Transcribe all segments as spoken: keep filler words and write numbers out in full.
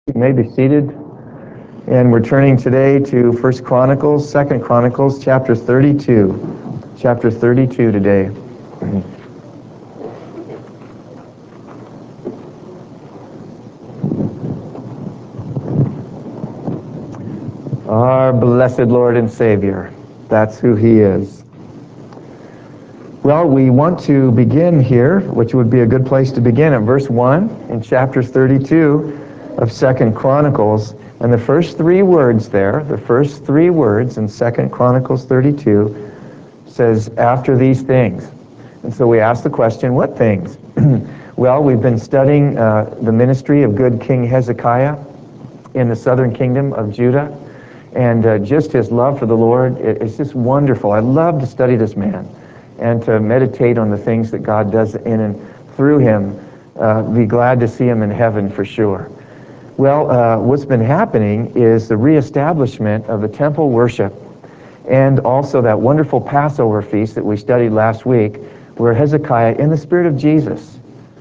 You may be seated, and we're turning today to First Chronicles, Second Chronicles, chapter thirty-two. Chapter thirty-two today. Our blessed Lord and Savior. That's who He is. Well, we want to begin here, which would be a good place to begin, at verse one in chapter thirty-two of Second Chronicles. And the first three words there, the first three words in Second Chronicles thirty-two says, after these things. And so we ask the question, what things? Well, we've been studying uh, the ministry of good King Hezekiah in the southern kingdom of Judah. And uh, just his love for the Lord, it, it's just wonderful. I love to study this man and to meditate on the things that God does in and through him. Uh, be glad to see him in heaven for sure. Well, uh, what's been happening is the reestablishment of the temple worship and also that wonderful Passover feast that we studied last week, where Hezekiah, in the spirit of Jesus,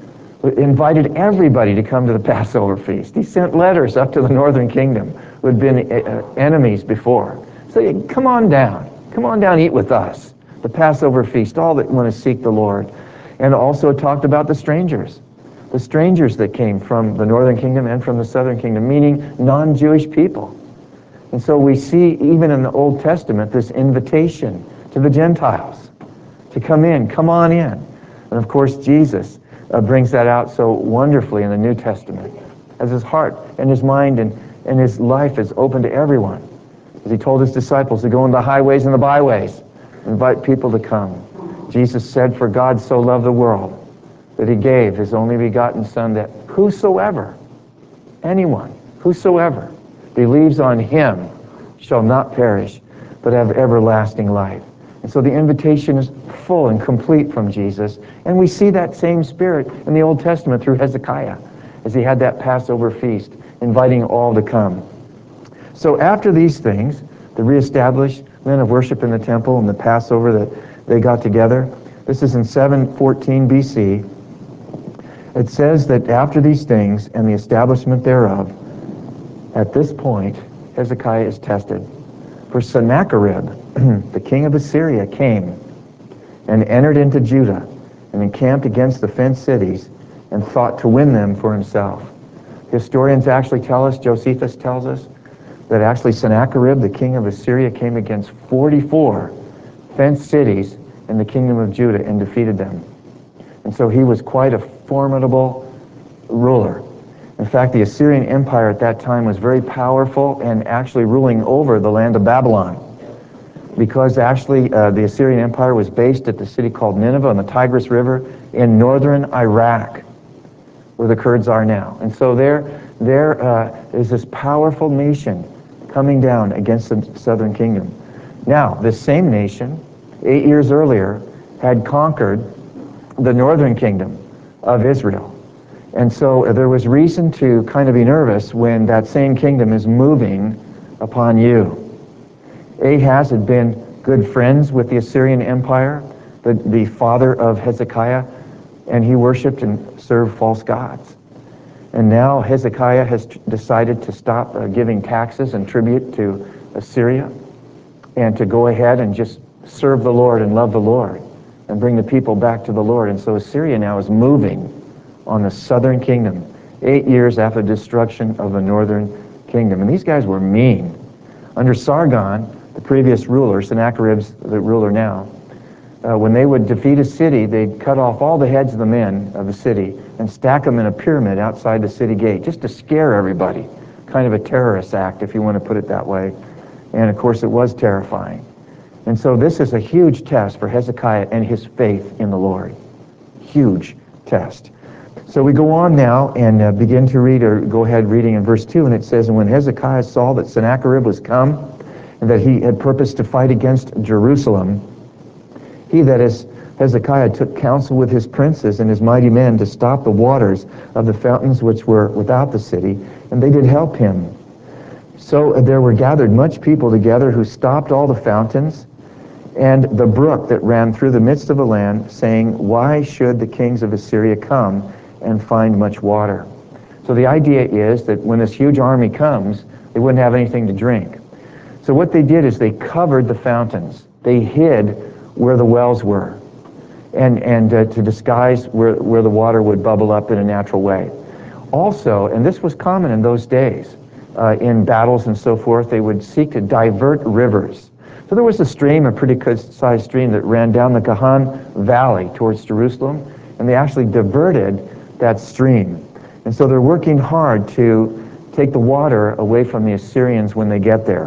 invited everybody to come to the Passover feast. He sent letters up to the northern kingdom who had been uh, enemies before. So come on down. Come on down, eat with us. The Passover feast, all that want to seek the Lord. And also talked about the strangers. The strangers that came from the northern kingdom and from the southern kingdom, meaning non-Jewish people. And so we see, even in the Old Testament, this invitation to the Gentiles to come in, come on in. And of course, Jesus uh, brings that out so wonderfully in the New Testament, as his heart and his mind and, and his life is open to everyone. As he told his disciples to go into the highways and the byways, invite people to come. Jesus said, for God so loved the world, that he gave his only begotten Son, that whosoever, anyone, whosoever, believes on him shall not perish, but have everlasting life. And so the invitation is full and complete from Jesus. And we see that same spirit in the Old Testament through Hezekiah, as he had that Passover feast, inviting all to come. So after these things, the reestablishment of worship in the temple and the Passover that they got together, this is in seven fourteen B C, it says that after these things and the establishment thereof, at this point, Hezekiah is tested. For Sennacherib, the king of Assyria, came and entered into Judah and encamped against the fenced cities and thought to win them for himself. Historians actually tell us, Josephus tells us, that actually Sennacherib, the king of Assyria, came against forty-four fenced cities in the kingdom of Judah and defeated them. And so he was quite a formidable ruler. In fact, the Assyrian Empire at that time was very powerful and actually ruling over the land of Babylon, because actually uh, the Assyrian Empire was based at the city called Nineveh on the Tigris River in northern Iraq, where the Kurds are now. And so there, there uh, is this powerful nation coming down against the southern kingdom. Now, this same nation, eight years earlier, had conquered the northern kingdom of Israel. And so there was reason to kind of be nervous when that same kingdom is moving upon you. Ahaz had been good friends with the Assyrian Empire, the, the father of Hezekiah, and he worshipped and served false gods. And now Hezekiah has t- decided to stop uh, giving taxes and tribute to Assyria and to go ahead and just serve the Lord and love the Lord and bring the people back to the Lord. And so Assyria now is moving on the southern kingdom, eight years after the destruction of the northern kingdom. And these guys were mean. Under Sargon, the previous ruler, Sennacherib's the ruler now, uh, when they would defeat a city, they'd cut off all the heads of the men of the city and stack them in a pyramid outside the city gate, just to scare everybody. Kind of a terrorist act, if you want to put it that way. And of course, it was terrifying. And so this is a huge test for Hezekiah and his faith in the Lord. Huge test. So we go on now and uh, begin to read, or go ahead reading in verse two, and it says, and when Hezekiah saw that Sennacherib was come, and that he had purposed to fight against Jerusalem, he, that is Hezekiah, took counsel with his princes and his mighty men to stop the waters of the fountains which were without the city, and they did help him. So uh, there were gathered much people together who stopped all the fountains and the brook that ran through the midst of the land, saying, why should the kings of Assyria come and find much water? So the idea is that when this huge army comes, they wouldn't have anything to drink. So what they did is they covered the fountains. They hid where the wells were, and, and uh, to disguise where, where the water would bubble up in a natural way. Also, and this was common in those days, uh, in battles and so forth, they would seek to divert rivers. So there was a stream, a pretty good-sized stream that ran down the Gahan Valley towards Jerusalem, and they actually diverted that stream. And so they're working hard to take the water away from the Assyrians when they get there.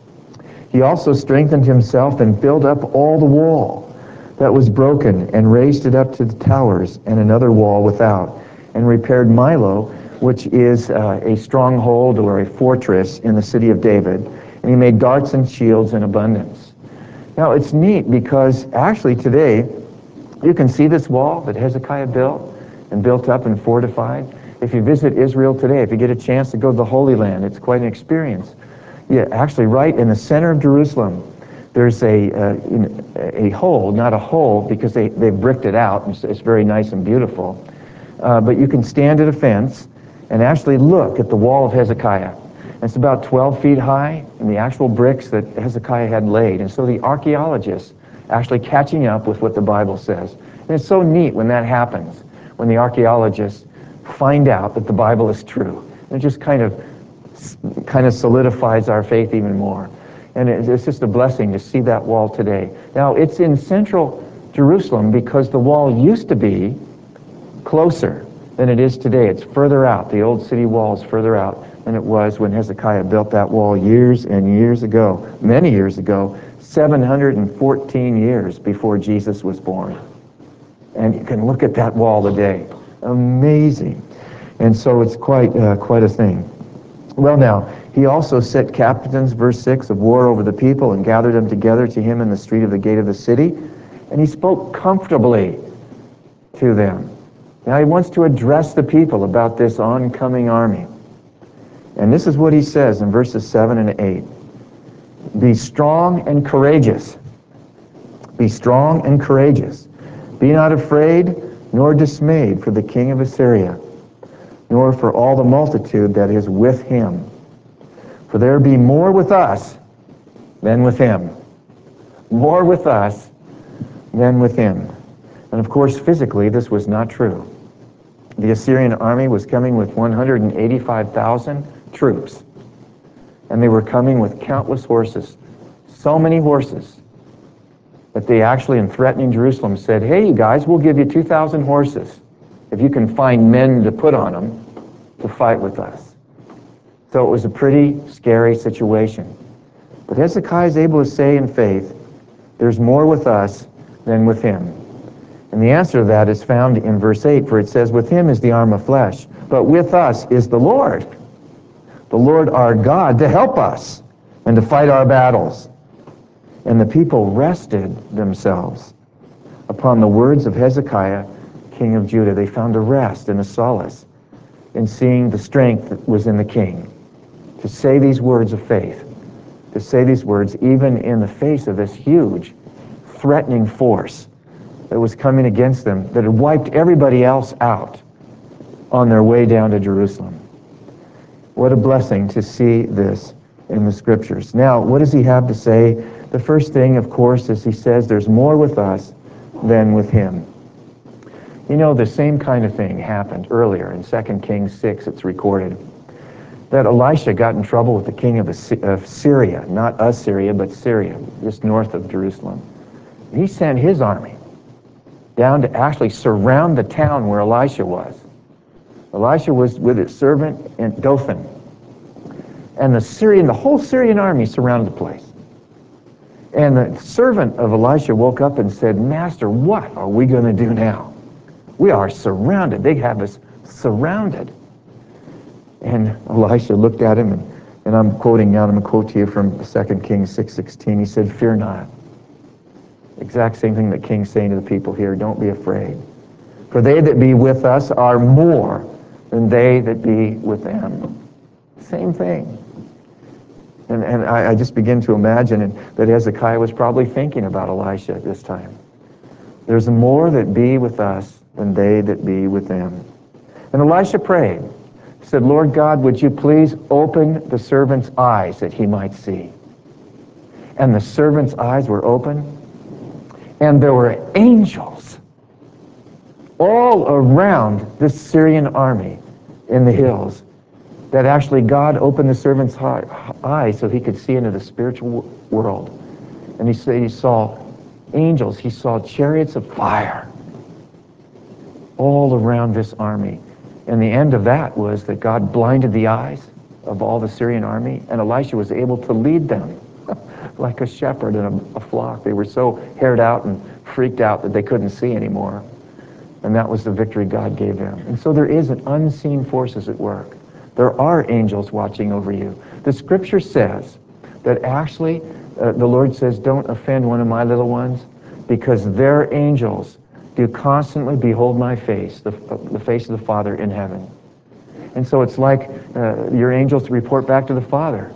He also strengthened himself and built up all the wall that was broken and raised it up to the towers and another wall without, and repaired Milo, which is uh, a stronghold or a fortress in the city of David. And he made darts and shields in abundance. Now it's neat because actually today you can see this wall that Hezekiah built and built up and fortified. If you visit Israel today, if you get a chance to go to the Holy Land, it's quite an experience. Yeah, actually right in the center of Jerusalem, there's a uh, a hole, not a hole because they, they bricked it out, and it's very nice and beautiful. Uh, but you can stand at a fence and actually look at the wall of Hezekiah. And it's about twelve feet high, and the actual bricks that Hezekiah had laid. And so the archaeologists actually catching up with what the Bible says. And it's so neat when that happens, when the archaeologists find out that the Bible is true. And it just kind of kind of solidifies our faith even more. And it's just a blessing to see that wall today. Now, it's in central Jerusalem because the wall used to be closer than it is today. It's further out. The old city wall is further out than it was when Hezekiah built that wall years and years ago, many years ago, seven hundred fourteen years before Jesus was born. And you can look at that wall today. Amazing. And so it's quite uh, quite a thing. Well, now, he also set captains, verse six, of war over the people and gathered them together to him in the street of the gate of the city. And he spoke comfortably to them. Now he wants to address the people about this oncoming army. And this is what he says in verses seven and eight. Be strong and courageous. Be strong and courageous. Be not afraid nor dismayed for the king of Assyria, nor for all the multitude that is with him. For there be more with us than with him. More with us than with him. And of course, physically, this was not true. The Assyrian army was coming with one hundred eighty-five thousand troops. And they were coming with countless horses. So many horses that they actually, in threatening Jerusalem, said, hey, you guys, we'll give you two thousand horses if you can find men to put on them to fight with us. So it was a pretty scary situation. But Hezekiah is able to say in faith, there's more with us than with him. And the answer to that is found in verse eight, for it says, with him is the arm of flesh, but with us is the Lord, the Lord our God, to help us and to fight our battles. And the people rested themselves upon the words of Hezekiah, king of Judah. They found a rest and a solace in seeing the strength that was in the king to say these words of faith, to say these words even in the face of this huge, threatening force that was coming against them, that had wiped everybody else out on their way down to Jerusalem. What a blessing to see this in the scriptures. Now, what does he have to say? The first thing, of course, is he says there's more with us than with him. You know, the same kind of thing happened earlier in Second Kings six, it's recorded, that Elisha got in trouble with the king of, of Syria, not Assyria, but Syria, just north of Jerusalem. He sent his army down to actually surround the town where Elisha was. Elisha was with his servant in Dothan. And the Syrian, the whole Syrian army surrounded the place. And the servant of Elisha woke up and said, Master, what are we going to do now? We are surrounded. They have us surrounded. And Elisha looked at him, and, and I'm quoting now, I'm going to quote to you from Second Kings six sixteen. He said, fear not. Exact same thing that King's saying to the people here. Don't be afraid. For they that be with us are more than they that be with them. Same thing. And, and I, I just begin to imagine and, that Hezekiah was probably thinking about Elisha at this time. There's more that be with us than they that be with them. And Elisha prayed, He said, Lord God, would you please open the servant's eyes that he might see? And the servant's eyes were open, and there were angels all around this Syrian army in the hills, that actually God opened the servant's eyes so he could see into the spiritual world. And he said he saw angels, he saw chariots of fire all around this army. And the end of that was that God blinded the eyes of all the Syrian army, and Elisha was able to lead them like a shepherd in a, a flock. They were so haired out and freaked out that they couldn't see anymore. And that was the victory God gave them. And so there is an unseen forces at work. There are angels watching over you. The scripture says that actually, uh, the Lord says, don't offend one of my little ones, because their angels do constantly behold my face, the, the face of the Father in heaven. And so it's like uh, your angels report back to the Father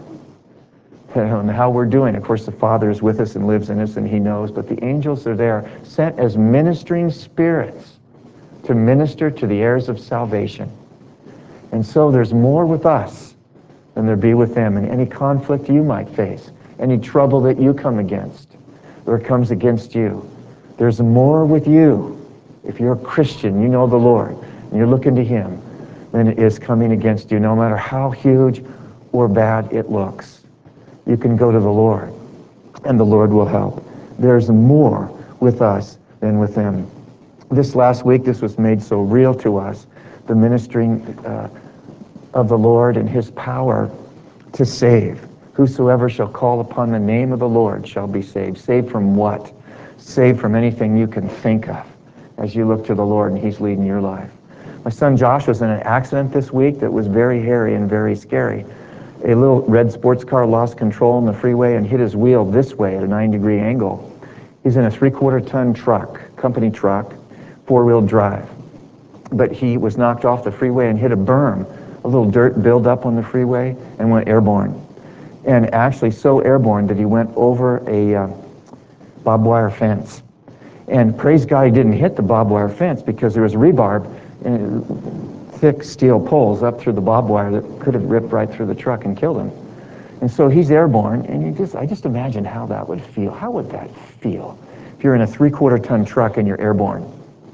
on how we're doing. Of course, the Father is with us and lives in us, and he knows, but the angels are there, sent as ministering spirits to minister to the heirs of salvation. And so there's more with us than there be with them. And any conflict you might face, any trouble that you come against, or comes against you, there's more with you. If you're a Christian, you know the Lord, and you're looking to him, than it is coming against you, no matter how huge or bad it looks. You can go to the Lord, and the Lord will help. There's more with us than with them. This last week, this was made so real to us, the ministering uh, of the Lord and his power to save. Whosoever shall call upon the name of the Lord shall be saved. Saved from what? Saved from anything you can think of as you look to the Lord and he's leading your life. My son Josh was in an accident this week that was very hairy and very scary. A little red sports car lost control on the freeway and hit his wheel this way at a nine degree angle. He's in a three-quarter ton truck, company truck, four-wheel drive. But he was knocked off the freeway and hit a berm. A little dirt built up on the freeway and went airborne. And actually so airborne that he went over a uh, barbed wire fence. And praise God he didn't hit the barbed wire fence, because there was rebarb and thick steel poles up through the barbed wire that could have ripped right through the truck and killed him. And so he's airborne, and you just I just imagine how that would feel. How would that feel if you're in a three-quarter ton truck and you're airborne?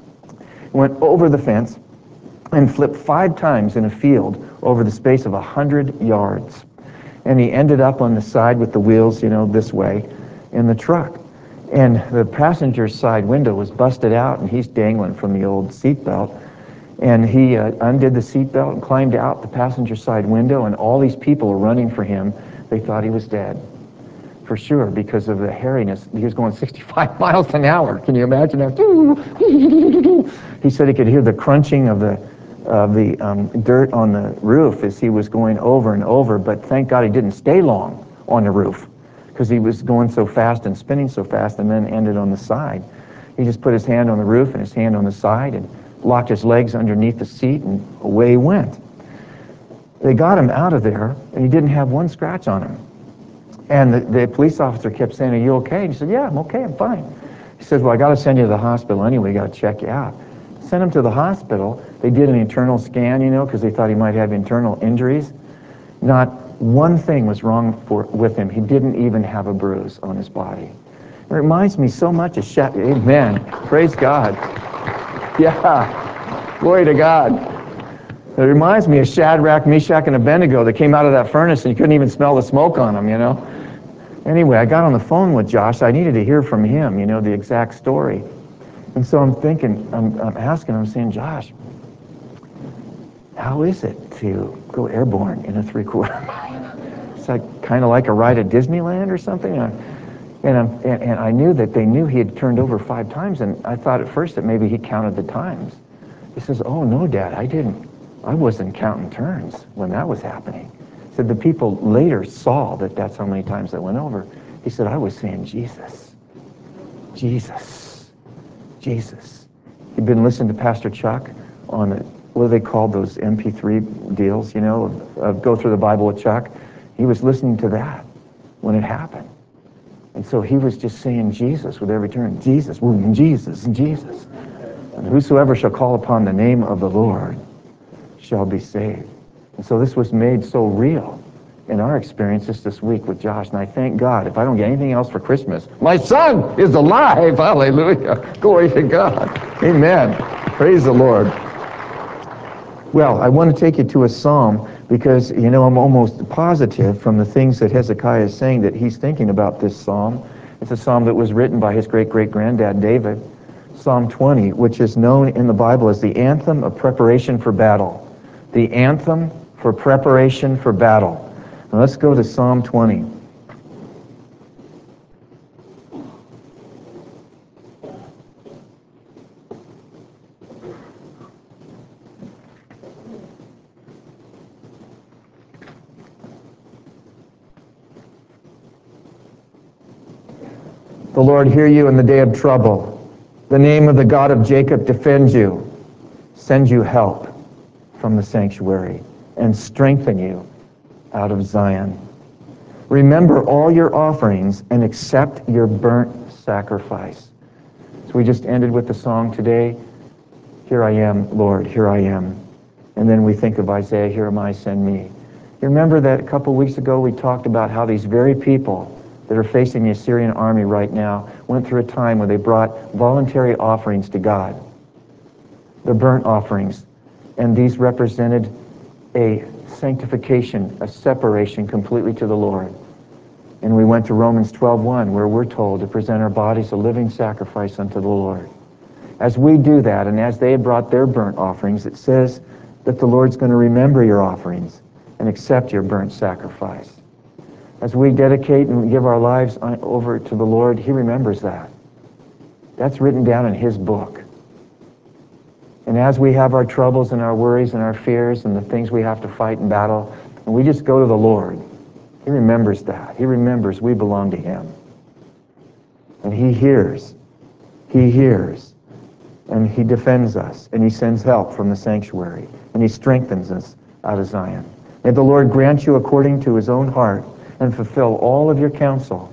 Went over the fence and flipped five times in a field over the space of a hundred yards. And he ended up on the side with the wheels, you know, this way in the truck. And the passenger side window was busted out, and he's dangling from the old seatbelt. And he uh, undid the seatbelt and climbed out the passenger side window, and all these people were running for him. They thought he was dead, for sure, because of the hairiness. He was going sixty-five miles an hour. Can you imagine that? He said he could hear the crunching of the of the um, dirt on the roof as he was going over and over, but thank God he didn't stay long on the roof, because he was going so fast and spinning so fast, and then ended on the side. He just put his hand on the roof and his hand on the side and locked his legs underneath the seat, and away he went. They got him out of there, and he didn't have one scratch on him. And the, the police officer kept saying, "Are you okay?" And he said, "Yeah, I'm okay, I'm fine." He says, "Well, I got to send you to the hospital anyway, got to check you out." Sent him to the hospital. They did an internal scan, you know, because they thought he might have internal injuries. Not one thing was wrong for, with him. He didn't even have a bruise on his body. It reminds me so much of Sha- Amen. Praise God. Yeah. Glory to God. It reminds me of Shadrach, Meshach, and Abednego that came out of that furnace and you couldn't even smell the smoke on them, you know. Anyway, I got on the phone with Josh. I needed to hear from him, you know, the exact story. And so I'm thinking, I'm, I'm asking, I'm saying, "Josh, how is it to go airborne in a three-quarter mile?" It's like kind of like a ride at Disneyland or something. And, and, I'm, and, and I knew that they knew he had turned over five times, and I thought at first that maybe he counted the times. He says, "Oh, no, Dad, I didn't. I wasn't counting turns when that was happening." He said the people later saw that that's how many times I went over. He said, "I was saying, Jesus, Jesus. Jesus." He'd been listening to Pastor Chuck on, a, what do they call those M P three deals, you know, of, of Go Through the Bible with Chuck. He was listening to that when it happened. And so he was just saying Jesus with every turn. Jesus, and Jesus, and Jesus. And whosoever shall call upon the name of the Lord shall be saved. And so this was made so real in our experiences this week with Josh. And I thank God, if I don't get anything else for Christmas, my son is alive. Hallelujah. Glory to God. Amen. Praise the Lord. Well, I want to take you to a psalm because, you know, I'm almost positive from the things that Hezekiah is saying that he's thinking about this psalm. It's a psalm that was written by his great-great-granddad David, Psalm twenty, which is known in the Bible as the anthem of preparation for battle. The anthem for preparation for battle. Now let's go to Psalm twenty. The Lord hear you in the day of trouble. The name of the God of Jacob defend you. Send you help from the sanctuary and strengthen you out of Zion. Remember all your offerings and accept your burnt sacrifice. So we just ended with the song today, Here I am, Lord, here I am. And then we think of Isaiah, Here am I, send me. You remember that a couple weeks ago we talked about how these very people that are facing the Assyrian army right now went through a time where they brought voluntary offerings to God. The burnt offerings. And these represented a sanctification, a separation completely to the Lord. And we went to Romans twelve one, where we're told to present our bodies a living sacrifice unto the Lord. As we do that, and as they had brought their burnt offerings, it says that the Lord's going to remember your offerings and accept your burnt sacrifice. As we dedicate and give our lives over to the Lord, He remembers that. That's written down in His book. And as we have our troubles and our worries and our fears and the things we have to fight and battle, and we just go to the Lord, He remembers that. He remembers we belong to Him. And He hears. He hears. And He defends us. And He sends help from the sanctuary. And He strengthens us out of Zion. May the Lord grant you according to His own heart and fulfill all of your counsel.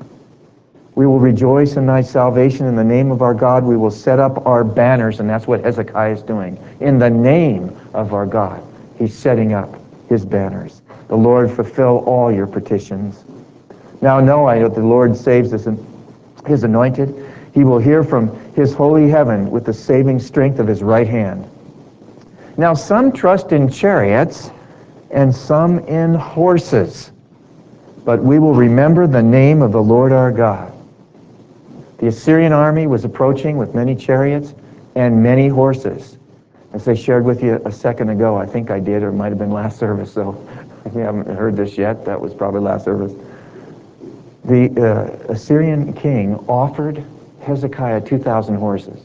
We will rejoice in thy salvation. In the name of our God, we will set up our banners, and that's what Hezekiah is doing. In the name of our God, he's setting up his banners. The Lord fulfill all your petitions. Now know I that the Lord saves his, his anointed. He will hear from his holy heaven with the saving strength of his right hand. Now some trust in chariots and some in horses, but we will remember the name of the Lord our God. The Assyrian army was approaching with many chariots and many horses. As I shared with you a second ago, I think I did, or it might have been last service, so if you haven't heard this yet, that was probably last service. The uh, Assyrian king offered Hezekiah two thousand horses.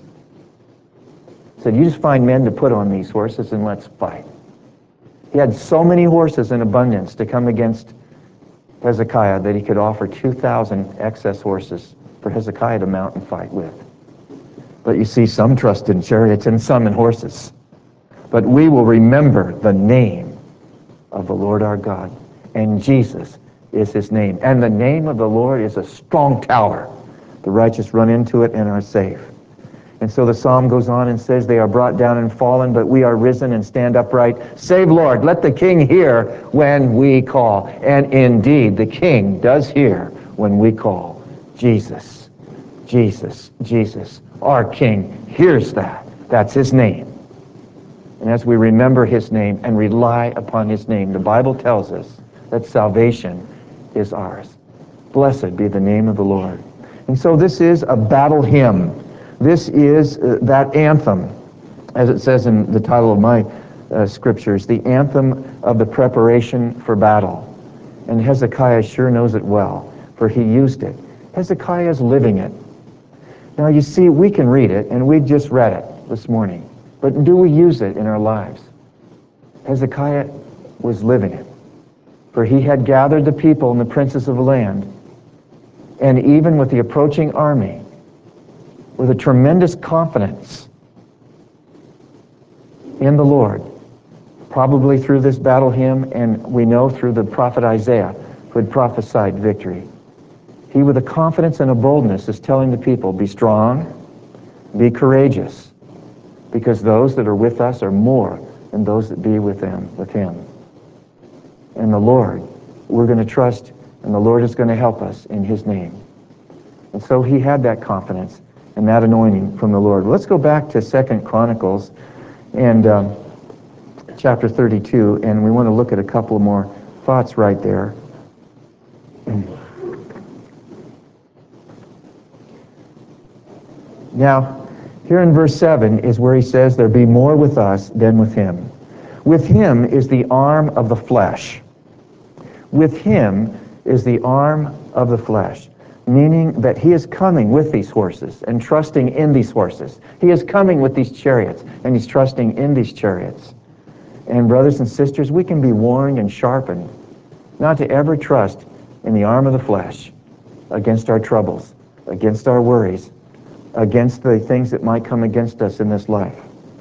He said, you just find men to put on these horses and let's fight. He had so many horses in abundance to come against Hezekiah that he could offer two thousand excess horses for Hezekiah to mount and fight with. But you see, some trust in chariots and some in horses. But we will remember the name of the Lord our God. And Jesus is his name. And the name of the Lord is a strong tower. The righteous run into it and are safe. And so the psalm goes on and says, they are brought down and fallen, but we are risen and stand upright. Save, Lord, let the King hear when we call. And indeed, the King does hear when we call. Jesus, Jesus, Jesus, our King hears that. That's his name. And as we remember his name and rely upon his name, the Bible tells us that salvation is ours. Blessed be the name of the Lord. And so this is a battle hymn. This is uh, that anthem, as it says in the title of my uh, scriptures, the anthem of the preparation for battle. And Hezekiah sure knows it well, for he used it. Hezekiah is living it. Now you see, we can read it, and we just read it this morning. But do we use it in our lives? Hezekiah was living it. For he had gathered the people and the princes of the land, and even with the approaching army, with a tremendous confidence in the Lord, probably through this battle hymn, and we know through the prophet Isaiah, who had prophesied victory. He, with a confidence and a boldness, is telling the people, be strong, be courageous, because those that are with us are more than those that be with them, with him. in the Lord. We're going to trust, and the Lord is going to help us in his name. And so he had that confidence and that anointing from the Lord. Let's go back to Second Chronicles and um, chapter thirty-two, and we want to look at a couple more thoughts right there. Now, here in verse seven is where he says, there be more with us than with him. With him is the arm of the flesh. With him is the arm of the flesh, meaning that he is coming with these horses and trusting in these horses. He is coming with these chariots, and he's trusting in these chariots. And brothers and sisters, we can be warned and sharpened not to ever trust in the arm of the flesh against our troubles, against our worries, against the things that might come against us in this life.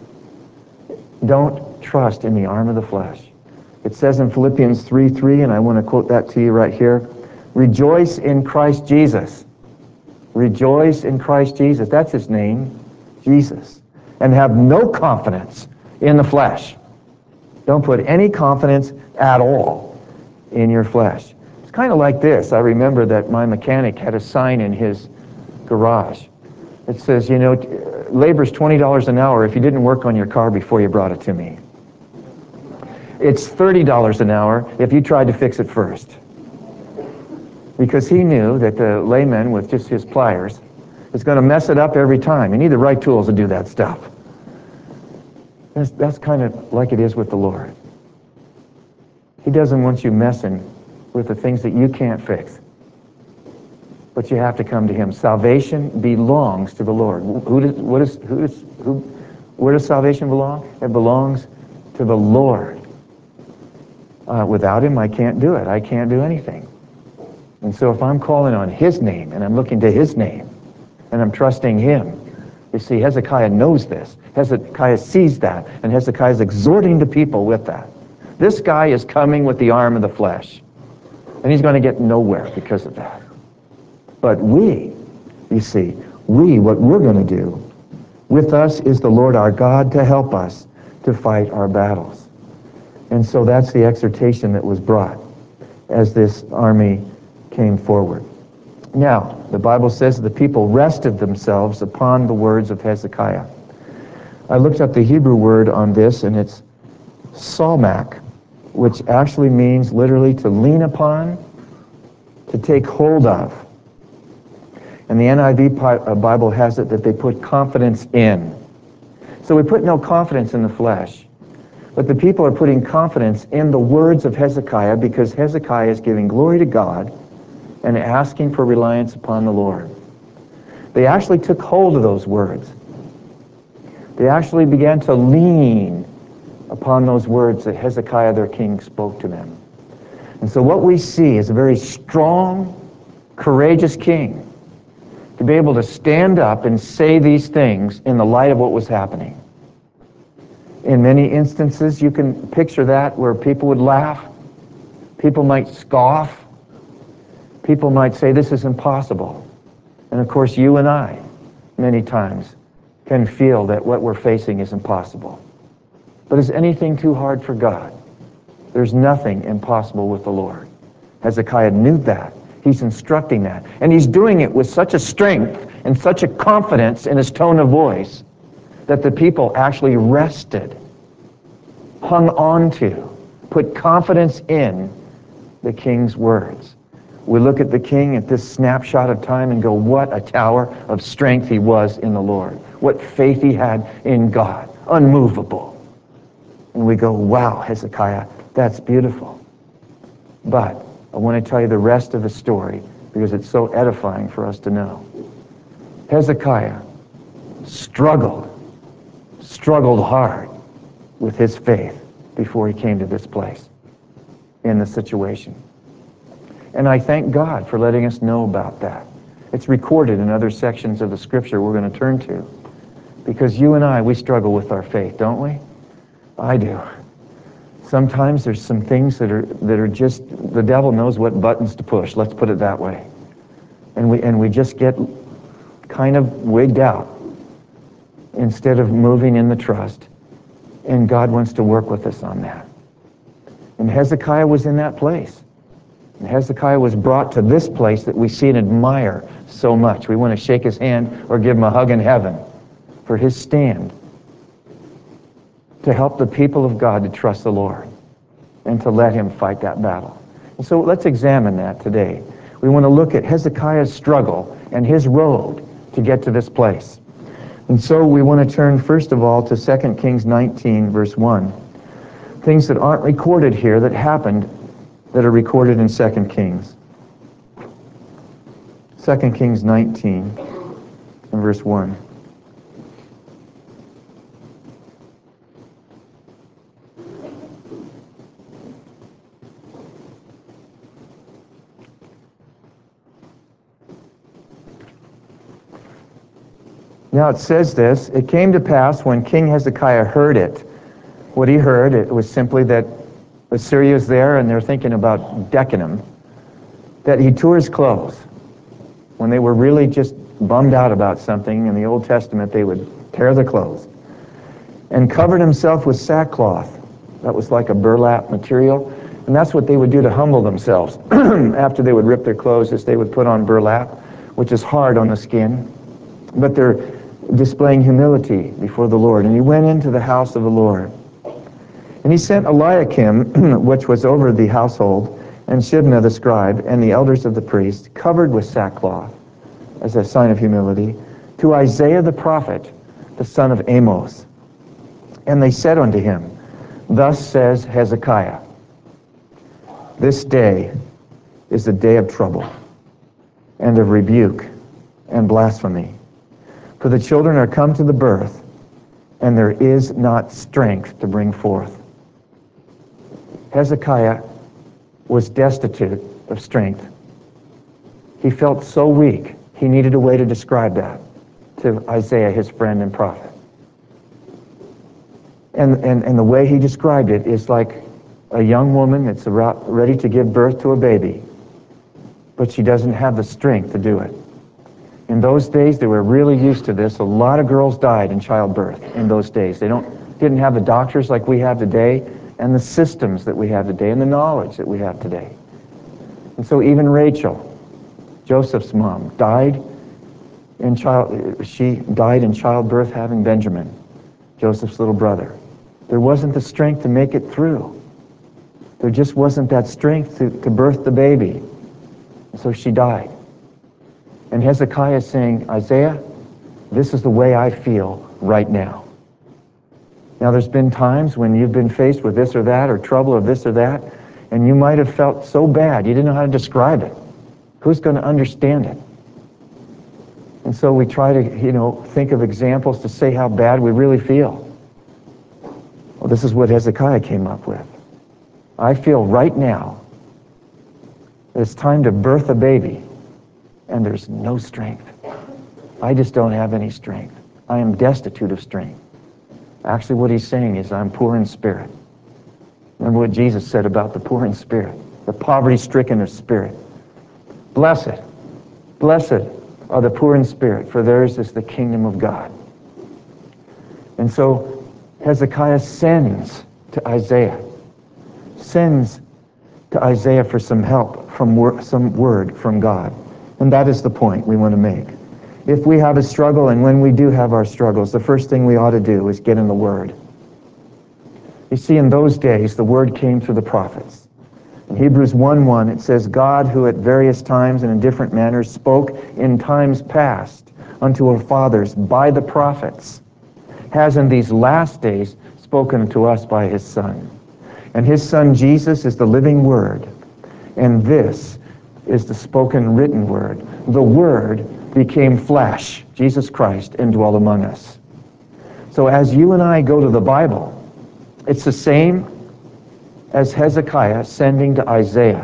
Don't trust in the arm of the flesh. It says in Philippians three three, and I want to quote that to you right here, rejoice in Christ Jesus. Rejoice in Christ Jesus. That's his name, Jesus. And have no confidence in the flesh. Don't put any confidence at all in your flesh. It's kind of like this. I remember that my mechanic had a sign in his garage. It says, you know, labor's twenty dollars an hour if you didn't work on your car before you brought it to me. It's thirty dollars an hour if you tried to fix it first. Because he knew that the layman with just his pliers is going to mess it up every time. You need the right tools to do that stuff. That's, that's kind of like it is with the Lord. He doesn't want you messing with the things that you can't fix. But you have to come to him. Salvation belongs to the Lord. Who does, what is, who is, who, where does salvation belong? It belongs to the Lord. Uh, without him, I can't do it. I can't do anything. And so if I'm calling on his name, and I'm looking to his name, and I'm trusting him, you see, Hezekiah knows this. Hezekiah sees that, and Hezekiah is exhorting the people with that. This guy is coming with the arm of the flesh, and he's going to get nowhere because of that. But we, you see, we, what we're going to do, with us is the Lord our God to help us to fight our battles. And so that's the exhortation that was brought as this army came forward. Now, the Bible says the people rested themselves upon the words of Hezekiah. I looked up the Hebrew word on this, and it's salmak, which actually means literally to lean upon, to take hold of. And the N I V Bible has it that they put confidence in. So we put no confidence in the flesh. But the people are putting confidence in the words of Hezekiah because Hezekiah is giving glory to God and asking for reliance upon the Lord. They actually took hold of those words. They actually began to lean upon those words that Hezekiah, their king, spoke to them. And so what we see is a very strong, courageous king to be able to stand up and say these things in the light of what was happening. In many instances, you can picture that where people would laugh, people might scoff, people might say this is impossible. And of course, you and I, many times, can feel that what we're facing is impossible. But is anything too hard for God? There's nothing impossible with the Lord. Hezekiah knew that. He's instructing that. And he's doing it with such a strength and such a confidence in his tone of voice that the people actually rested, hung on to, put confidence in the king's words. We look at the king at this snapshot of time and go, what a tower of strength he was in the Lord. What faith he had in God. Unmovable. And we go, wow, Hezekiah, that's beautiful. But I want to tell you the rest of the story because it's so edifying for us to know. Hezekiah struggled, struggled hard with his faith before he came to this place in the situation. And I thank God for letting us know about that. It's recorded in other sections of the scripture we're going to turn to. Because you and I, we struggle with our faith, don't we? I do. Sometimes there's some things that are that are just, the devil knows what buttons to push, let's put it that way. And we and we just get kind of wigged out instead of moving in the trust. And God wants to work with us on that. And Hezekiah was in that place. And Hezekiah was brought to this place that we see and admire so much. We want to shake his hand or give him a hug in heaven for his stand to help the people of God to trust the Lord and to let him fight that battle. And so let's examine that today. We want to look at Hezekiah's struggle and his road to get to this place. And so we want to turn first of all to Second Kings nineteen, verse one. Things that aren't recorded here that happened that are recorded in Second Kings. Second Kings nineteen and verse one. Now it says this, it came to pass when King Hezekiah heard it, what he heard, it was simply that Assyria is there and they're thinking about decking him, that he tore his clothes. When they were really just bummed out about something, in the Old Testament they would tear their clothes, and covered himself with sackcloth. That was like a burlap material, and that's what they would do to humble themselves. After they would rip their clothes, is they would put on burlap, which is hard on the skin, but they're displaying humility before the Lord. And he went into the house of the Lord. And he sent Eliakim, which was over the household, and Shebna the scribe, and the elders of the priests, covered with sackcloth, as a sign of humility, to Isaiah the prophet, the son of Amos. And they said unto him, Thus says Hezekiah, This day is the day of trouble, and of rebuke, and blasphemy. For the children are come to the birth, and there is not strength to bring forth. Hezekiah was destitute of strength. He felt so weak, he needed a way to describe that to Isaiah, his friend and prophet. And, and, and the way he described it is like a young woman that's ready to give birth to a baby, but she doesn't have the strength to do it. In those days, they were really used to this. A lot of girls died in childbirth in those days. They don't didn't have the doctors like we have today, and the systems that we have today, and the knowledge that we have today. And so even Rachel, Joseph's mom, died in child. She died in childbirth having Benjamin, Joseph's little brother. There wasn't the strength to make it through. There just wasn't that strength to, to birth the baby. And so she died. And Hezekiah is saying, Isaiah, this is the way I feel right now. Now there's been times when you've been faced with this or that, or trouble or this or that, and you might have felt so bad, you didn't know how to describe it. Who's going to understand it? And so we try to, you know, think of examples to say how bad we really feel. Well, this is what Hezekiah came up with. I feel right now that it's time to birth a baby, and there's no strength. I just don't have any strength. I am destitute of strength. Actually, what he's saying is, I'm poor in spirit. Remember what Jesus said about the poor in spirit, the poverty-stricken of spirit. Blessed, blessed are the poor in spirit, for theirs is the kingdom of God. And so Hezekiah sends to Isaiah, sends to Isaiah for some help, from wor- some word from God. And that is the point we want to make. If we have a struggle, and when we do have our struggles, the first thing we ought to do is get in the Word. You see, in those days, the Word came through the prophets. In Hebrews one one, it says, God, who at various times and in different manners spoke in times past unto our fathers by the prophets, has in these last days spoken to us by his Son. And his Son Jesus is the living Word, and this is the spoken written Word. The Word became flesh, Jesus Christ, and dwelt among us. So as you and I go to the Bible, it's the same as Hezekiah sending to Isaiah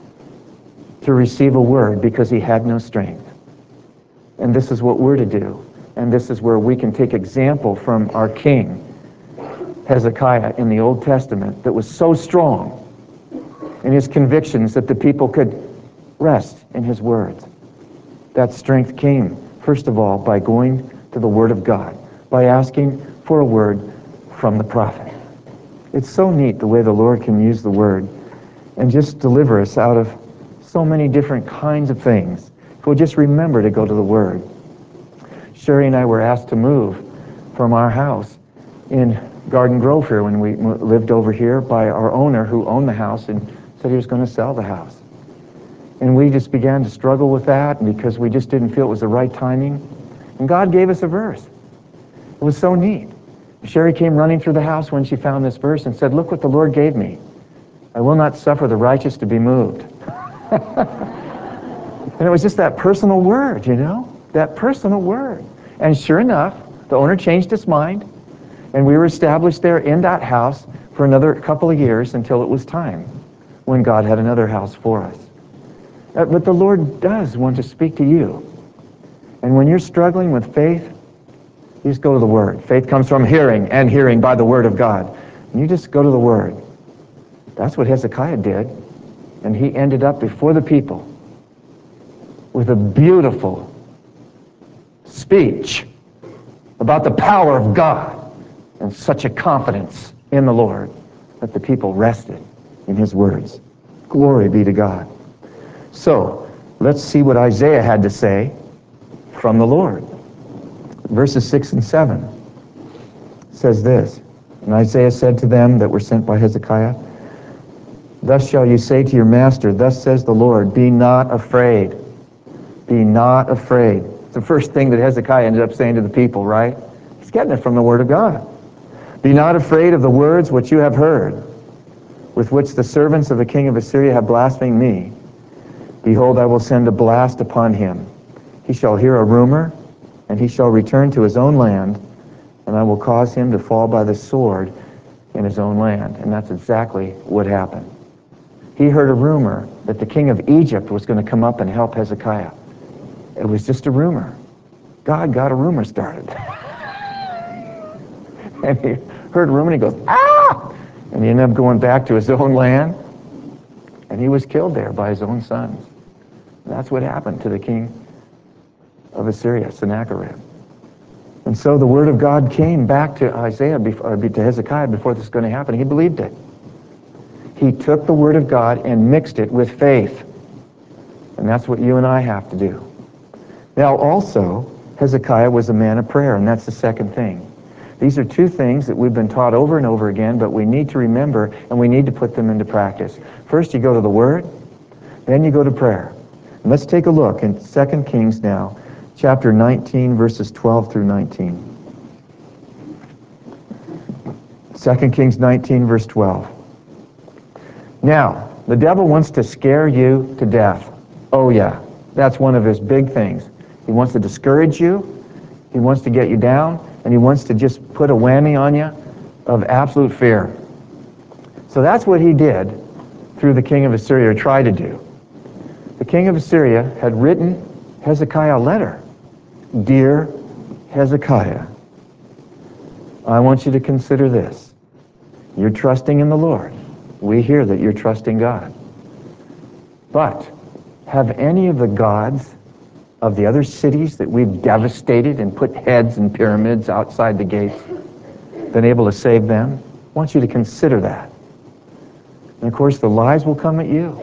to receive a word because he had no strength. And this is what we're to do. And this is where we can take example from our king, Hezekiah, in the Old Testament, that was so strong in his convictions that the people could rest in his words. That strength came, first of all, by going to the Word of God, by asking for a word from the prophet. It's so neat the way the Lord can use the Word and just deliver us out of so many different kinds of things. If we'll just remember to go to the Word. Sherry and I were asked to move from our house in Garden Grove here when we lived over here by our owner who owned the house and said he was going to sell the house. And we just began to struggle with that because we just didn't feel it was the right timing. And God gave us a verse. It was so neat. Sherry came running through the house when she found this verse and said, "Look what the Lord gave me. I will not suffer the righteous to be moved." And it was just that personal word, you know, that personal word. And sure enough, the owner changed his mind, and we were established there in that house for another couple of years until it was time when God had another house for us. Uh, but the Lord does want to speak to you. And when you're struggling with faith, you just go to the Word. Faith comes from hearing, and hearing by the Word of God. And you just go to the Word. That's what Hezekiah did. And he ended up before the people with a beautiful speech about the power of God and such a confidence in the Lord that the people rested in his words. Glory be to God. So, let's see what Isaiah had to say from the Lord. Verses six and seven says this, "And Isaiah said to them that were sent by Hezekiah, Thus shall you say to your master, Thus says the Lord, Be not afraid. Be not afraid." It's the first thing that Hezekiah ended up saying to the people, right? He's getting it from the Word of God. "Be not afraid of the words which you have heard, with which the servants of the king of Assyria have blasphemed me. Behold, I will send a blast upon him. He shall hear a rumor, and he shall return to his own land, and I will cause him to fall by the sword in his own land." And that's exactly what happened. He heard a rumor that the king of Egypt was going to come up and help Hezekiah. It was just a rumor. God got a rumor started. And he heard a rumor and he goes, "Ah!" And he ended up going back to his own land, and he was killed there by his own sons. And that's what happened to the king of Assyria, Sennacherib. And so the word of God came back to Isaiah, or to Hezekiah before this was going to happen. He believed it. He took the word of God and mixed it with faith. And that's what you and I have to do. Now also, Hezekiah was a man of prayer, and that's the second thing. These are two things that we've been taught over and over again, but we need to remember and we need to put them into practice. First you go to the Word, then you go to prayer. And let's take a look in Second Kings now, chapter nineteen, verses twelve through nineteen. Second Kings nineteen, verse twelve. "Now, the devil wants to scare you to death." Oh yeah, that's one of his big things. He wants to discourage you, he wants to get you down, and he wants to just put a whammy on you of absolute fear. So that's what he did through the king of Assyria, or tried to do. The king of Assyria had written Hezekiah a letter. "Dear Hezekiah, I want you to consider this. You're trusting in the Lord. We hear that you're trusting God. But have any of the gods of the other cities that we've devastated and put heads and pyramids outside the gates been able to save them? I want you to consider that. And of course the lies will come at you.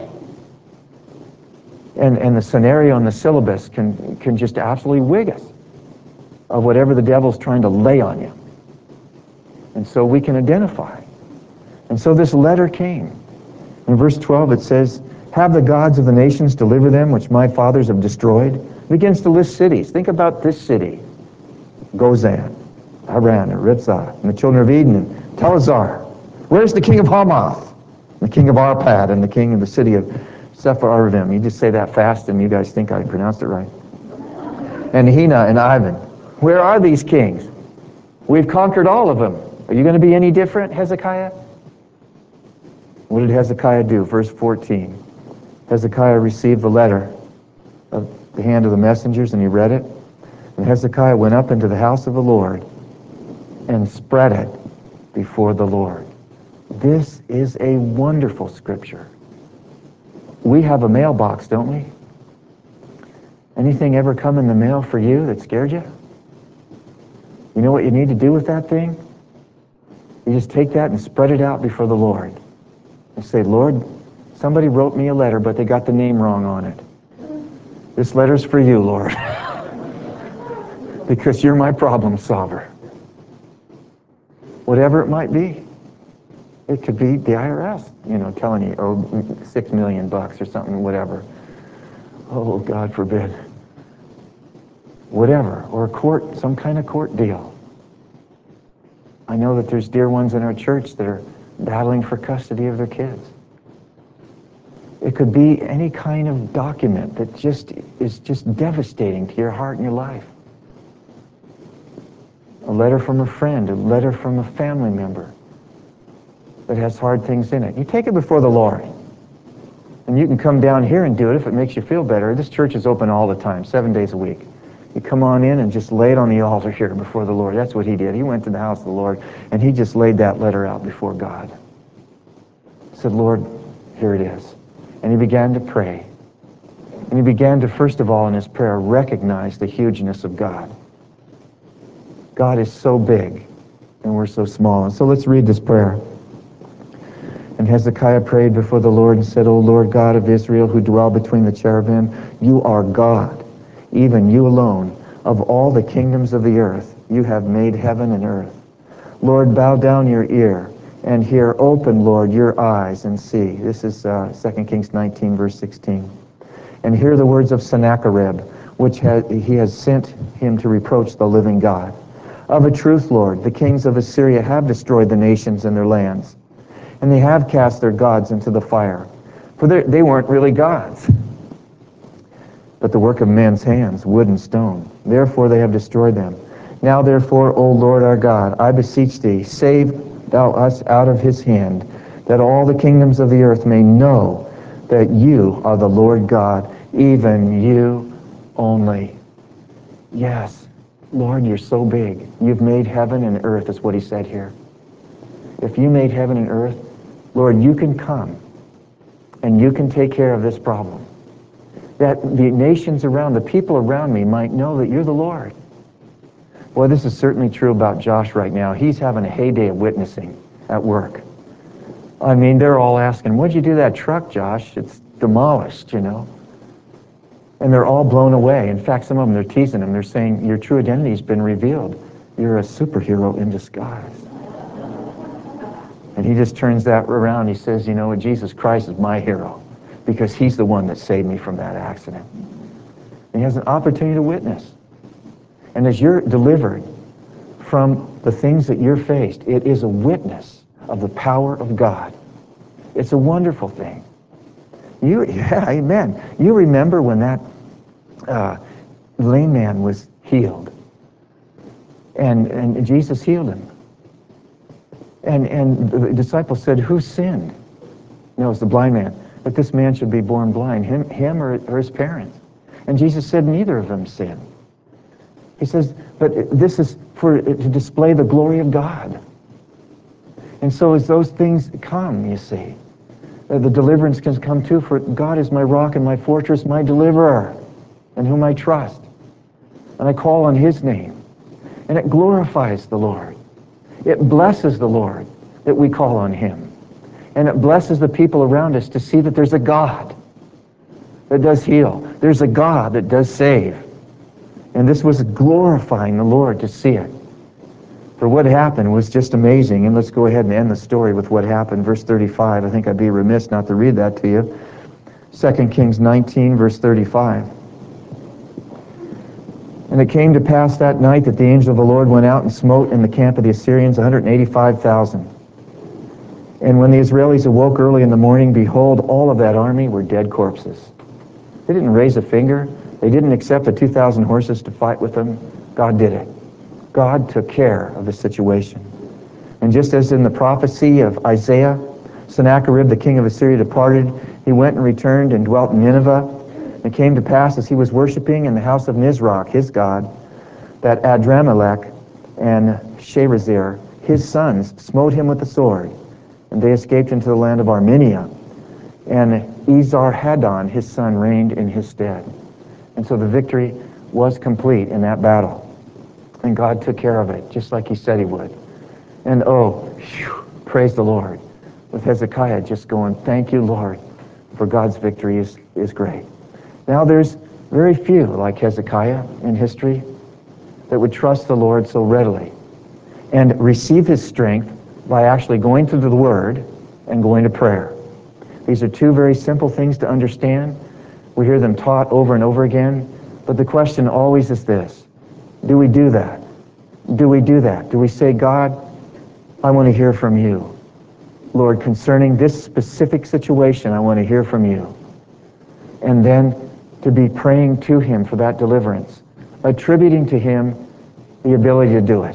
And, and the scenario and the syllabus can, can just absolutely wig us of whatever the devil's trying to lay on you. And so we can identify. And so this letter came. In verse twelve it says, "Have the gods of the nations deliver them, which my fathers have destroyed." It begins to list cities. Think about this city. Gozan, Haran, and Ritzah, and the children of Eden, and Telazar. Where's the king of Hamath? The king of Arpad, and the king of the city of Sepharvaim. You just say that fast and you guys think I pronounced it right. And Hena and Ivan. Where are these kings? We've conquered all of them. Are you going to be any different, Hezekiah? What did Hezekiah do? Verse fourteen. Hezekiah received the letter of the hand of the messengers, and he read it. And Hezekiah went up into the house of the Lord and spread it before the Lord. This is a wonderful scripture. We have a mailbox, don't we? Anything ever come in the mail for you that scared you? You know what you need to do with that thing? You just take that and spread it out before the Lord. And say, Lord, somebody wrote me a letter, but they got the name wrong on it. This letter's for you, Lord. Because you're my problem solver. Whatever it might be. It could be the I R S, you know, telling you, oh, six million bucks or something, whatever. Oh, God forbid. Whatever. Or a court, some kind of court deal. I know that there's dear ones in our church that are battling for custody of their kids. It could be any kind of document that just is just devastating to your heart and your life. A letter from a friend, a letter from a family member that has hard things in it. You take it before the Lord. And you can come down here and do it if it makes you feel better. This church is open all the time, seven days a week. You come on in and just lay it on the altar here before the Lord. That's what he did. He went to the house of the Lord and he just laid that letter out before God. He said, Lord, here it is. And he began to pray. And he began to, first of all, in his prayer, recognize the hugeness of God. God is so big and we're so small. And so let's read this prayer. And Hezekiah prayed before the Lord and said, O Lord God of Israel, who dwell between the cherubim, you are God, even you alone. Of all the kingdoms of the earth, you have made heaven and earth. Lord, bow down your ear and hear. Open, Lord, your eyes and see. This is uh, Second Kings nineteen, verse sixteen. And hear the words of Sennacherib, which ha- he has sent him to reproach the living God. Of a truth, Lord, the kings of Assyria have destroyed the nations and their lands. And they have cast their gods into the fire. For they weren't really gods, but the work of men's hands, wood and stone. Therefore they have destroyed them. Now therefore, O Lord our God, I beseech thee, save thou us out of his hand, that all the kingdoms of the earth may know that you are the Lord God, even you only. Yes, Lord, you're so big. You've made heaven and earth, is what he said here. If you made heaven and earth, Lord, you can come and you can take care of this problem. That the nations around, the people around me might know that you're the Lord. Boy, this is certainly true about Josh right now. He's having a heyday of witnessing at work. I mean, they're all asking, what'd you do to that truck, Josh? It's demolished, you know. And they're all blown away. In fact, some of them, they're teasing him. They're saying, your true identity's been revealed. You're a superhero in disguise. And he just turns that around. He says, you know what, Jesus Christ is my hero because he's the one that saved me from that accident. And he has an opportunity to witness. And as you're delivered from the things that you're faced, it is a witness of the power of God. It's a wonderful thing. You, yeah, amen. You remember when that uh, lame man was healed. And, and Jesus healed him. And, and the disciples said, who sinned? No, it was the blind man. That this man should be born blind, him, him or, or his parents. And Jesus said, neither of them sinned. He says, but this is for to display the glory of God. And so as those things come, you see, uh, the deliverance can come too, for God is my rock and my fortress, my deliverer, in whom I trust. And I call on his name. And it glorifies the Lord. It blesses the Lord that we call on him. And it blesses the people around us to see that there's a God that does heal. There's a God that does save. And this was glorifying the Lord to see it. For what happened was just amazing. And let's go ahead and end the story with what happened. Verse thirty-five. I think I'd be remiss not to read that to you. Second Kings nineteen, verse thirty-five. And it came to pass that night that the angel of the Lord went out and smote in the camp of the Assyrians one hundred eighty-five thousand. And when the Israelis awoke early in the morning, behold, all of that army were dead corpses. They didn't raise a finger. They didn't accept the two thousand horses to fight with them. God did it. God took care of the situation. And just as in the prophecy of Isaiah, Sennacherib, the king of Assyria, departed. He went and returned and dwelt in Nineveh. It came to pass as he was worshiping in the house of Nisroch, his god, that Adramelech and Sharezer, his sons, smote him with the sword. And they escaped into the land of Armenia. And Esarhaddon, his son, reigned in his stead. And so the victory was complete in that battle. And God took care of it, just like he said he would. And oh, whew, praise the Lord. With Hezekiah just going, thank you, Lord, for God's victory is, is great. Now there's very few like Hezekiah in history that would trust the Lord so readily and receive his strength by actually going to the Word and going to prayer. These are two very simple things to understand. We hear them taught over and over again, but the question always is this: do we do that? Do we do that? Do we say, God, I want to hear from you. Lord, concerning this specific situation, I want to hear from you. And then to be praying to him for that deliverance, attributing to him the ability to do it.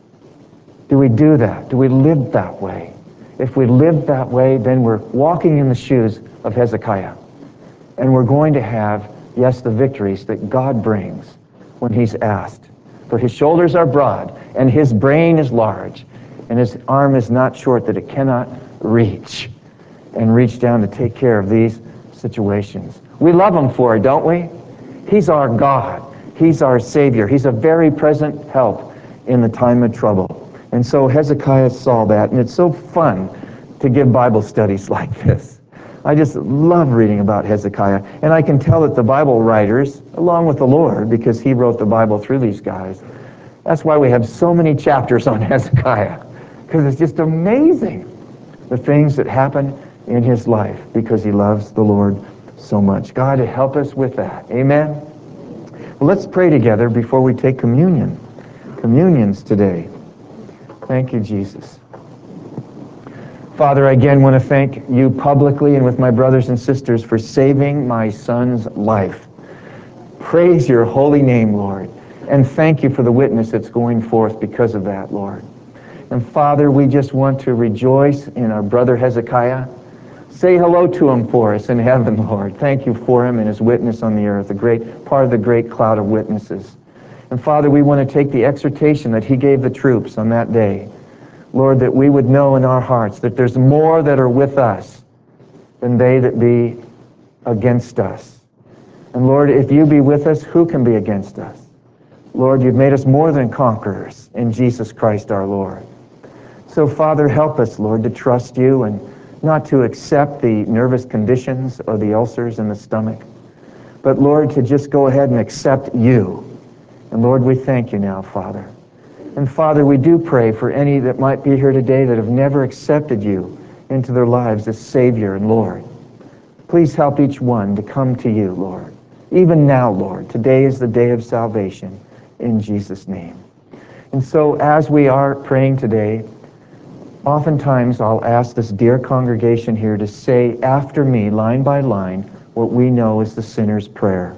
Do we do that? Do we live that way? If we live that way, then we're walking in the shoes of Hezekiah. And we're going to have, yes, the victories that God brings when he's asked. For his shoulders are broad, and his brain is large, and his arm is not short that it cannot reach, and reach down to take care of these situations. We love him for it, don't we? He's our God. He's our Savior. He's a very present help in the time of trouble. And so Hezekiah saw that, and it's so fun to give Bible studies like this. I just love reading about Hezekiah, and I can tell that the Bible writers, along with the Lord, because he wrote the Bible through these guys, that's why we have so many chapters on Hezekiah, because it's just amazing the things that happen in his life because he loves the Lord so much. God, help us with that. Amen? Well, let's pray together before we take communion. Communions today. Thank you, Jesus. Father, I again want to thank you publicly and with my brothers and sisters for saving my son's life. Praise your holy name, Lord, and thank you for the witness that's going forth because of that, Lord. And Father, we just want to rejoice in our brother Hezekiah. Say hello to him for us in heaven, Lord. Thank you for him and his witness on the earth, a great part of the great cloud of witnesses. And Father, we want to take the exhortation that he gave the troops on that day, Lord, that we would know in our hearts that there's more that are with us than they that be against us. And Lord, if you be with us, who can be against us? Lord, you've made us more than conquerors in Jesus Christ our Lord. So Father, help us, Lord, to trust you and not to accept the nervous conditions or the ulcers in the stomach, but Lord, to just go ahead and accept you. And Lord, we thank you now, Father. And Father, we do pray for any that might be here today that have never accepted you into their lives as Savior and Lord. Please help each one to come to you, Lord. Even now, Lord, today is the day of salvation in Jesus' name. And so as we are praying today, oftentimes I'll ask this dear congregation here to say after me, line by line, what we know is the sinner's prayer.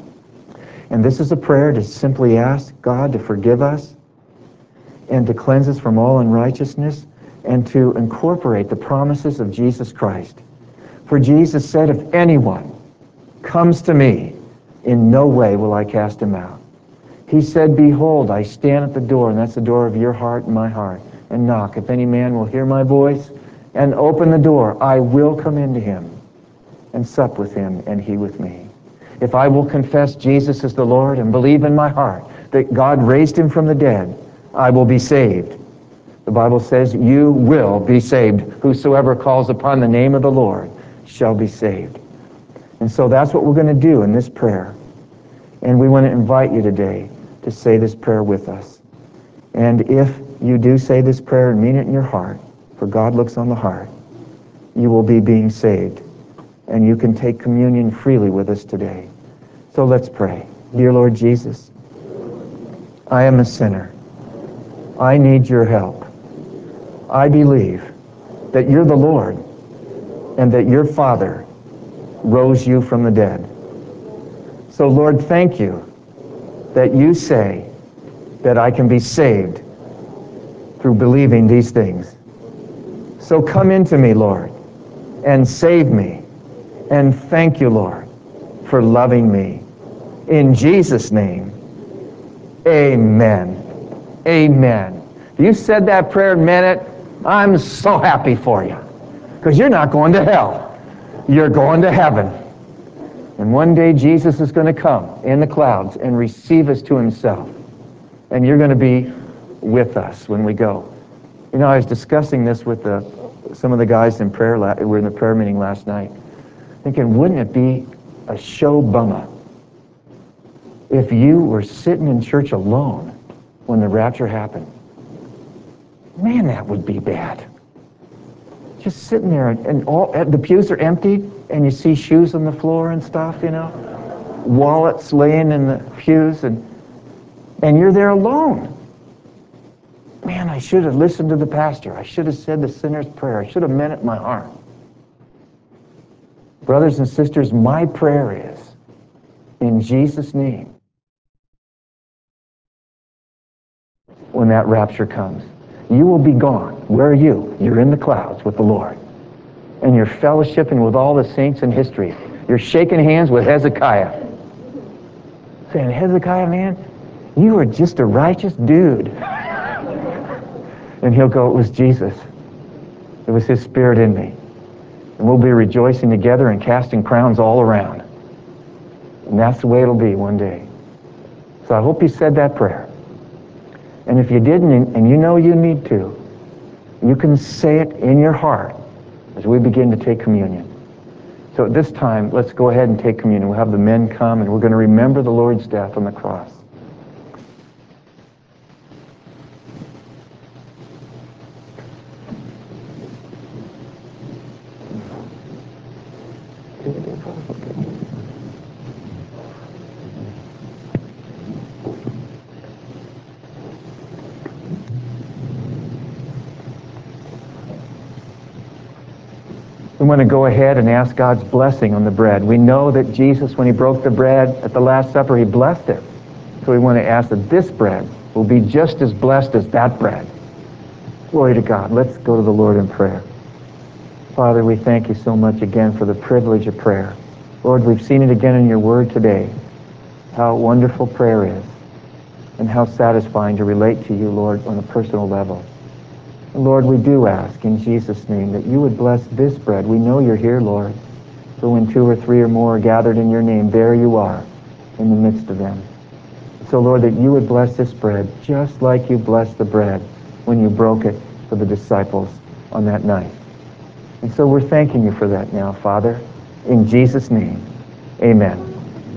And this is a prayer to simply ask God to forgive us and to cleanse us from all unrighteousness and to incorporate the promises of Jesus Christ. For Jesus said, if anyone comes to me, in no way will I cast him out. He said, behold, I stand at the door, and that's the door of your heart and my heart, and knock. If any man will hear my voice and open the door, I will come into him and sup with him and he with me. If I will confess Jesus as the Lord and believe in my heart that God raised him from the dead, I will be saved. The Bible says, you will be saved. Whosoever calls upon the name of the Lord shall be saved. And so that's what we're going to do in this prayer. And we want to invite you today to say this prayer with us. And if you do say this prayer and mean it in your heart, for God looks on the heart, you will be being saved. And you can take communion freely with us today. So let's pray. Dear Lord Jesus, I am a sinner. I need your help. I believe that you're the Lord and that your Father rose you from the dead. So Lord, thank you that you say that I can be saved through believing these things. So come into me, Lord, and save me. And thank you, Lord, for loving me. In Jesus' name, amen. Amen. You said that prayer and meant it. I'm so happy for you. Because you're not going to hell. You're going to heaven. And one day Jesus is going to come in the clouds and receive us to himself. And you're going to be with us when we go You know, I was discussing this with the, some of the guys in prayer. La- we were in the prayer meeting last night, thinking, wouldn't it be a show bummer if you were sitting in church alone when the rapture happened? Man, that would be bad. Just sitting there, and, and all the pews are empty, and you see shoes on the floor and stuff, you know, wallets laying in the pews, and and you're there alone. Man, I should have listened to the pastor. I should have said the sinner's prayer. I should have meant it in my heart. Brothers and sisters, my prayer is, in Jesus' name, when that rapture comes, you will be gone. Where are you? You're in the clouds with the Lord. And you're fellowshipping with all the saints in history. You're shaking hands with Hezekiah. Saying, Hezekiah, man, you are just a righteous dude. And he'll go, it was Jesus. It was his spirit in me. And we'll be rejoicing together and casting crowns all around. And that's the way it'll be one day. So I hope you said that prayer. And if you didn't, and you know you need to, you can say it in your heart as we begin to take communion. So at this time, let's go ahead and take communion. We'll have the men come, and we're going to remember the Lord's death on the cross. We want to go ahead and ask God's blessing on the bread. We know that Jesus, when he broke the bread at the Last Supper, he blessed it. So we want to ask that this bread will be just as blessed as that bread. Glory to God. Let's go to the Lord in prayer. Father, we thank you so much again for the privilege of prayer. Lord, we've seen it again in your word today, how wonderful prayer is and how satisfying to relate to you, Lord, on a personal level. Lord, we do ask in Jesus' name that you would bless this bread. We know you're here, Lord. So when two or three or more are gathered in your name, there you are in the midst of them. So, Lord, that you would bless this bread just like you blessed the bread when you broke it for the disciples on that night. And so we're thanking you for that now, Father. In Jesus' name, amen.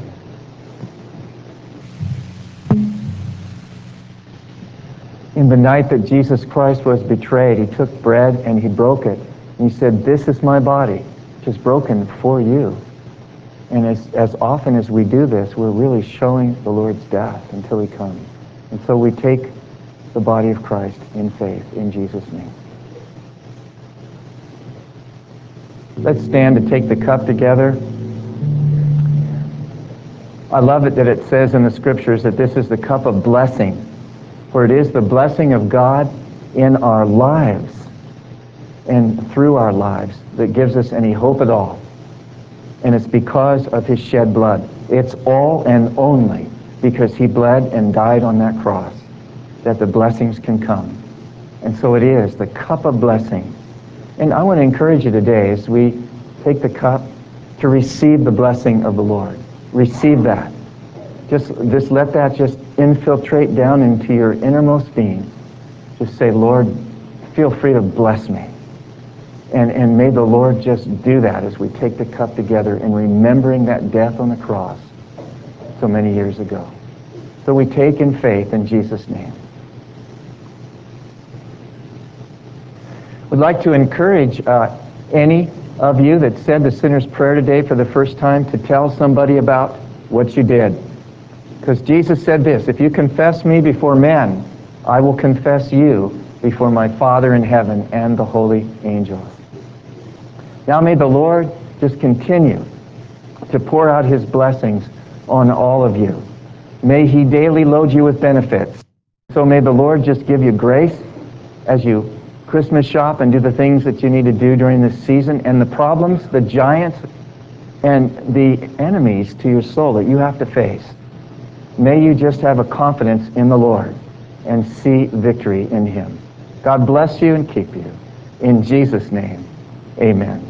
In the night that Jesus Christ was betrayed, he took bread and he broke it. And he said, this is my body, which is broken for you. And as, as often as we do this, we're really showing the Lord's death until he comes. And so we take the body of Christ in faith, in Jesus' name. Let's stand to take the cup together. I love it that it says in the scriptures that this is the cup of blessing. For it is the blessing of God in our lives and through our lives that gives us any hope at all. And it's because of his shed blood. It's all and only because he bled and died on that cross that the blessings can come. And so it is the cup of blessing. And I want to encourage you today as we take the cup to receive the blessing of the Lord. Receive that. Just, just let that just infiltrate down into your innermost being. Just say, Lord, feel free to bless me. And, and may the Lord just do that as we take the cup together in remembering that death on the cross so many years ago. So we take in faith in Jesus' name. We'd like to encourage uh, any of you that said the sinner's prayer today for the first time to tell somebody about what you did. Because Jesus said this, if you confess me before men, I will confess you before my Father in heaven and the holy angels. Now may the Lord just continue to pour out his blessings on all of you. May he daily load you with benefits. So may the Lord just give you grace as you Christmas shop and do the things that you need to do during this season, and the problems, the giants, and the enemies to your soul that you have to face. May you just have a confidence in the Lord and see victory in him. God bless you and keep you. In Jesus' name, amen.